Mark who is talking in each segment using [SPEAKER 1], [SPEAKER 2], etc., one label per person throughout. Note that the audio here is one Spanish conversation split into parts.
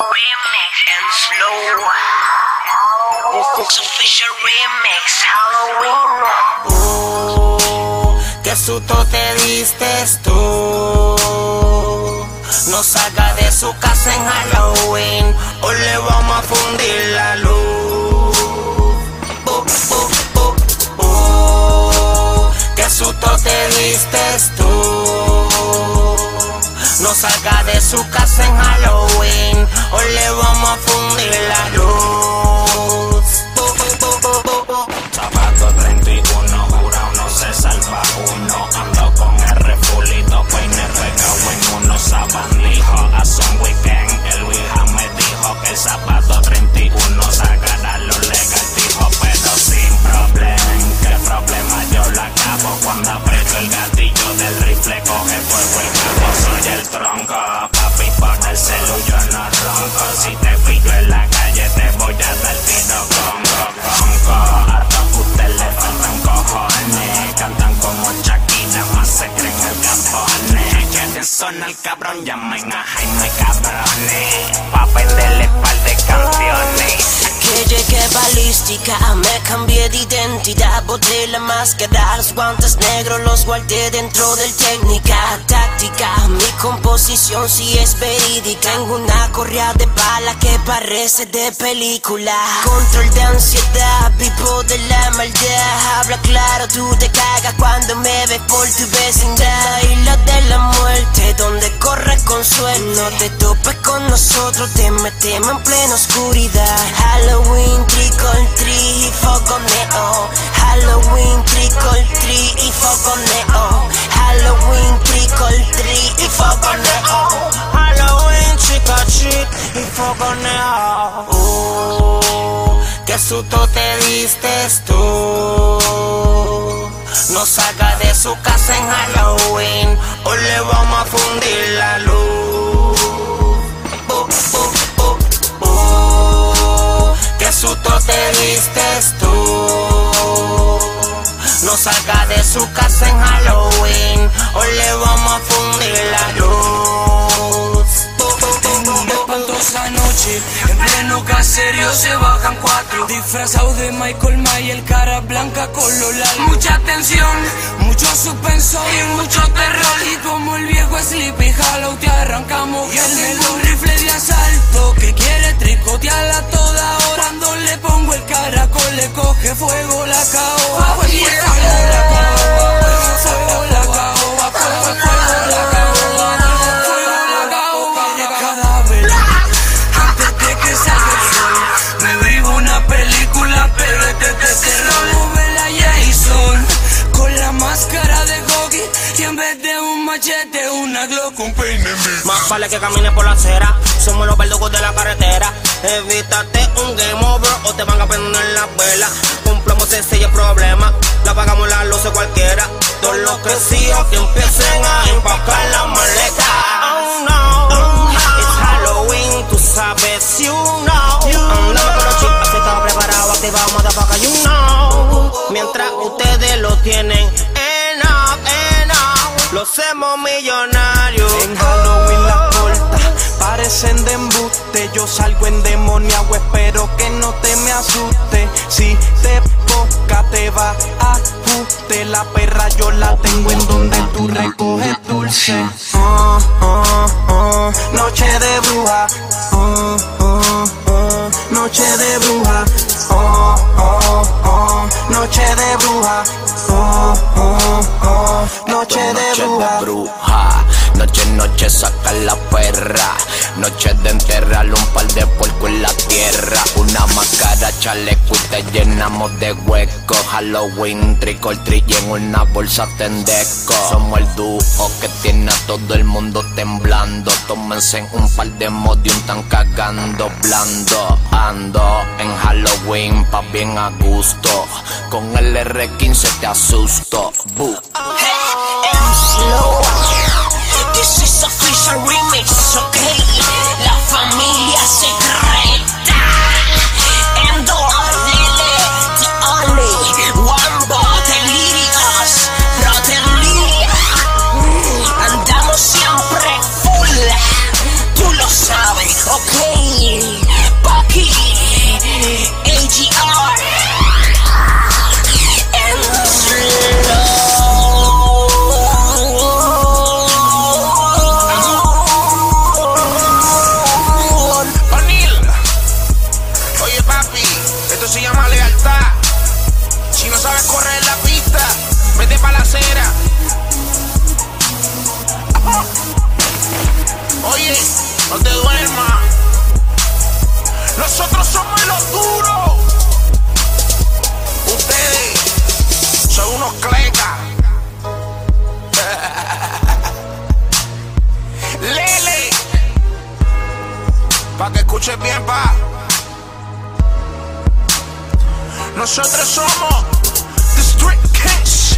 [SPEAKER 1] Remix and slow. This is official remix Halloween.
[SPEAKER 2] Qué susto te diste tú. No salga de su casa en Halloween, o le vamos a fundir la luz. Qué susto te diste tú. No salga de su casa en Halloween, o le vamos a fundir la luz.
[SPEAKER 3] Zapato 31, jurado no se salva uno. Ando con R fulito, peine regao en uno. Sabandijo, a son weekend, el Ouija me dijo que el zapato 31 sacará lo legal, dijo, pero sin problema. ¿Qué problema? Yo la acabo cuando aprieto el gatillo del rifle, coge fuego el cabo. Soy el tronco, papi, pon el celu, yo no ronco. Si te pillo en la calle te voy a dar tiro congo. Harto que usted le faltan cojones, cantan como Shakira, más se creen el Capone. Quieren sonar el cabrón, llamen a Jaime cabrones, pa' venderle par de canciones.
[SPEAKER 2] Que llegué balística, me cambié de identidad, boté la máscara, los guantes negros los guardé dentro del técnica, táctica, mi composición sí es verídica. Tengo una correa de bala que parece de película. Control de ansiedad, vivo de la maldad. Habla claro, tú te cagas cuando me ves por tu vecindad. Isla de la muerte, donde corre con suerte. No te topes con nosotros, te metemos en plena oscuridad. Halloween, trick or treat y fogoneo. Halloween, trick or treat y fogoneo. Halloween, trick or treat y fogoneo. Halloween, trick or treat y fogoneo. Qué susto te diste tú. No salga de su casa en Halloween, o le vamos a fundir la luz. Qué susto te diste tú. No salga de su casa en Halloween, o le vamos a fundir la luz.
[SPEAKER 4] En una espantosa noche, en pleno caserío se bajan 4 disfrazados de Michael Myers, cara blanca con los labios. Mucha tensión, mucho suspenso y mucho terror. Y como el viejo Sleepy Hollow te arrancamos y el un rifle de asalto que quiere tricotearla toda hora. Cuando le pongo el caracol le coge fuego la caoba. Fuego la caoba, fuego la caoba, fuego la caoba. Pero este es de terror. Novela Jason con la máscara de Gogi y en vez de un machete una Glock con peine en mí.
[SPEAKER 2] Más vale que camines por la acera, somos los verdugos de la carretera. Evítate un game over o te van a prender las velas. Cumplamos ese y el problema, le apagamos las luces cualquiera. Todos los crecidos que empiecen a empacar la maleta. Oh no, it's Halloween, tú sabes, you know. Andando con los chicos que están preparados, activados, motherfucker, you know. Mientras ustedes lo tienen enough, lo hacemos millonarios.
[SPEAKER 5] En Halloween las cortas parecen de embuste. Yo salgo endemoniado, espero que no te me asuste. Si te poca te va a ajuste. La perra yo la tengo en donde tú recoges dulce. Noche de bruja. Noche de bruja. Noche de bruja. Noche de bruja.
[SPEAKER 3] Noche saca la perra. Noche de enterrar un par de puerco en la tierra. Una máscara, chaleco y te llenamos de huecos. Halloween, trick or treat y en una bolsa tendeco. Somos el dúo que tiene a todo el mundo temblando. Tómense un par de modium, tan cagando blando. Ando en Halloween pa' bien a gusto. Con el R15 te asusto.
[SPEAKER 2] This is official remix, okay. La familia secreta. Endo, Lele, the only one but delirious, Brotherly. Andamos siempre full, tú lo sabes, okay.
[SPEAKER 3] alma. Nosotros somos los duros. Ustedes son unos clecas. Lele, pa' que escuches bien, pa. Nosotros somos The Street Kings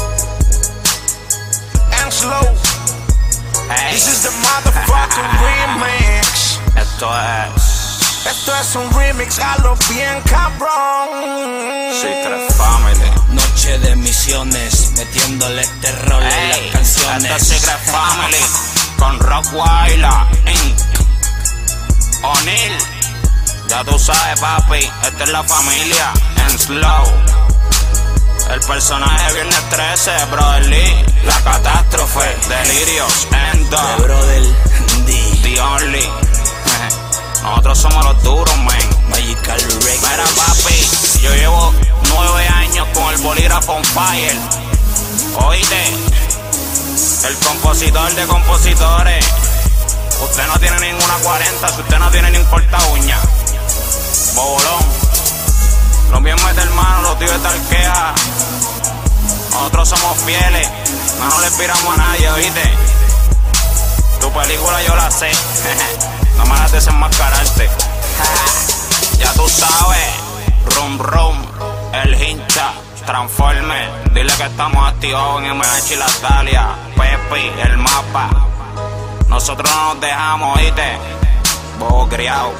[SPEAKER 3] and Slow. Hey. This is the motherfucking remix. Esto es un remix a lo bien cabrón.
[SPEAKER 6] Secret Family.
[SPEAKER 4] Noche de misiones, metiéndole terror en las canciones.
[SPEAKER 6] Esto es Secret Family con Rockweiler Inc. O'Neal. Ya tú sabes, papi, esta es la familia en Slow. El personaje de Viernes 13, Brother Lee. La catástrofe, Delirios, Endo.
[SPEAKER 4] The Brother D.
[SPEAKER 6] The Only. Nosotros somos los duros, man.
[SPEAKER 4] Magical Records.
[SPEAKER 6] Mira, papi, yo llevo 9 años con el bolígrafo on fire. Oíste, el compositor de compositores. Usted no tiene ninguna 40, si usted no tiene ni un corta uña. Bobolón. Los bien mete hermano, los tíos de Talquea. Nosotros somos fieles, no le inspiramos a nadie, oíste. Tu película yo la sé. No me la desenmascararte. Ya tú sabes. Rum rum, el hincha, Transformer. Dile que estamos activados en MH y la Dalia. Pepi, el mapa. Nosotros no nos dejamos, ¿oíste? Bobo criado.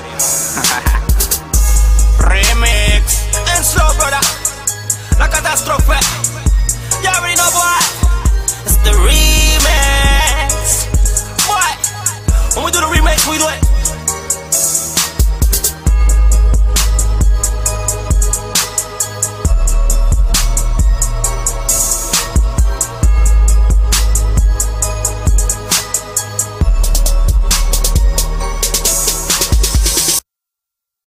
[SPEAKER 3] Remix en Slow, brother. La catástrofe.